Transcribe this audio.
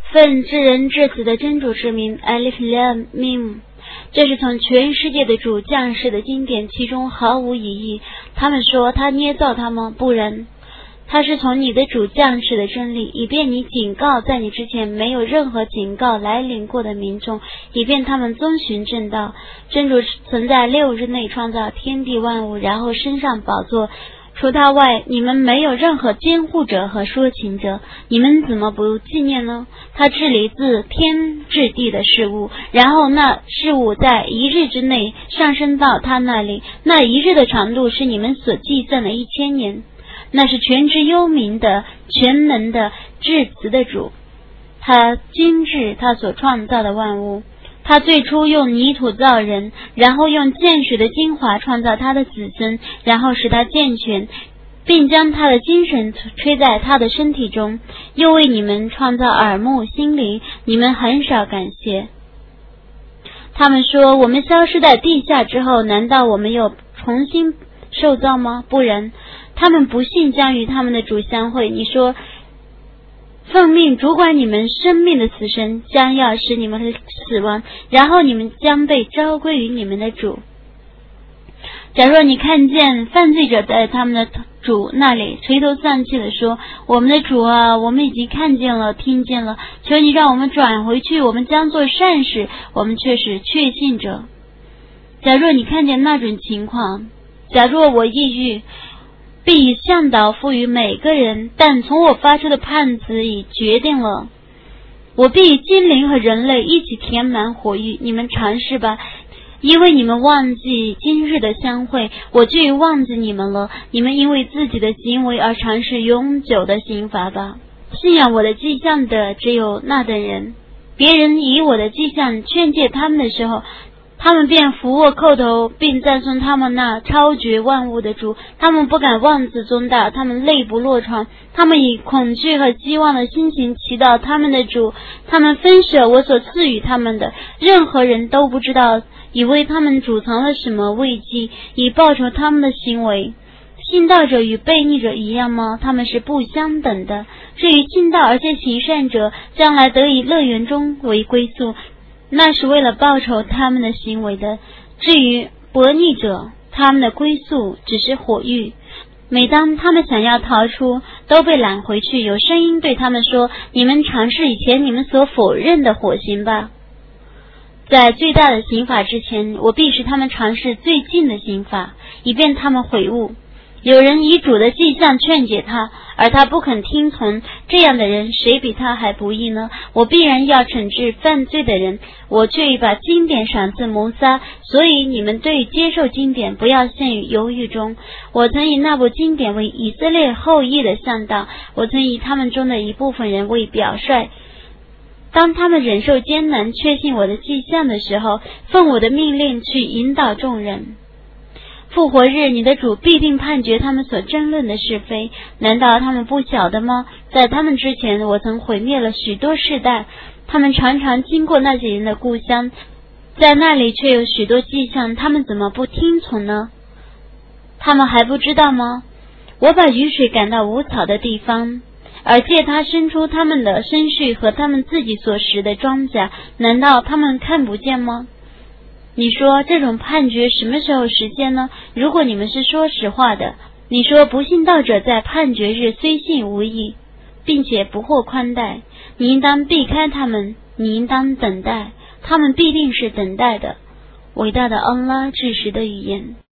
奉至人至子的真主之名 Alif Lam Mim， 这是从全世界的主降世的经典，其中毫无疑义。他们说他捏造他吗？不然，他是从你的主降世的真理，以便你警告在你之前没有任何警告来临过的民众，以便他们遵循正道。真主曾在6日内创造天地万物，然后升上宝座。除他外，你们没有任何监护者和说情者，你们怎么不纪念呢？他治理自天至地的事物，然后那事物在1日之内上升到他那里，那1日的长度是你们所计算的1000年。那是全知幽冥的、全能的、至慈的主，他精致他所创造的万物。他最初用泥土造人，然后用见水的精华创造他的子孙，然后使他健全，并将他的精神吹在他的身体中，又为你们创造耳目心灵，你们很少感谢。他们说，我们消失在地下之后，难道我们又重新受造吗？不然，他们不信将与他们的主相会。你说，奉命主管你们生命的死神将要使你们死亡，然后你们将被召归于你们的主。假若你看见犯罪者在他们的主那里垂头丧气地说，我们的主啊，我们已经看见了听见了，求你让我们转回去，我们将做善事，我们却是确信者。假若你看见那种情况，假若我抑郁，必以向导赋予每个人，但从我发出的判词已决定了，我必以精灵和人类一起填满火域。你们尝试吧，因为你们忘记今日的相会，我就已忘记你们了。你们因为自己的行为而尝试永久的刑罚吧。信仰我的迹象的只有那等人，别人以我的迹象劝诫他们的时候，他们便俯卧叩头，并赞颂他们那超绝万物的主。他们不敢妄自尊大，他们泪不落床，他们以恐惧和希望的心情祈祷他们的主。他们分舍我所赐予他们的，任何人都不知道，以为他们储藏了什么慰藉，以报酬他们的行为。信道者与悖逆者一样吗？他们是不相等的。至于信道而且行善者，将来得以乐园中为归宿，那是为了报酬他们的行为的。至于悖逆者，他们的归宿只是火狱，每当他们想要逃出，都被揽回去。有声音对他们说，你们尝试以前你们所否认的火刑吧。在最大的刑罚之前，我必使他们尝试最近的刑罚，以便他们悔悟。有人以主的迹象劝解他，而他不肯听从，这样的人谁比他还不义呢？我必然要惩治犯罪的人，我却已把经典赏赐摩撒，所以你们对接受经典不要陷于犹豫中。我曾以那部经典为以色列后裔的向导，我曾以他们中的一部分人为表率。当他们忍受艰难，确信我的迹象的时候，奉我的命令去引导众人。复活日，你的主必定判决他们所争论的是非，难道他们不晓得吗？在他们之前，我曾毁灭了许多世代，他们常常经过那些人的故乡，在那里却有许多迹象，他们怎么不听从呢？他们还不知道吗？我把雨水赶到无草的地方，而借它生出他们的生畜和他们自己所食的庄稼，难道他们看不见吗？你说这种判决什么时候实现呢？如果你们是说实话的，你说不信道者在判决日虽信无益，并且不获宽待，你应当避开他们，你应当等待，他们必定是等待的。伟大的安拉至实的语言。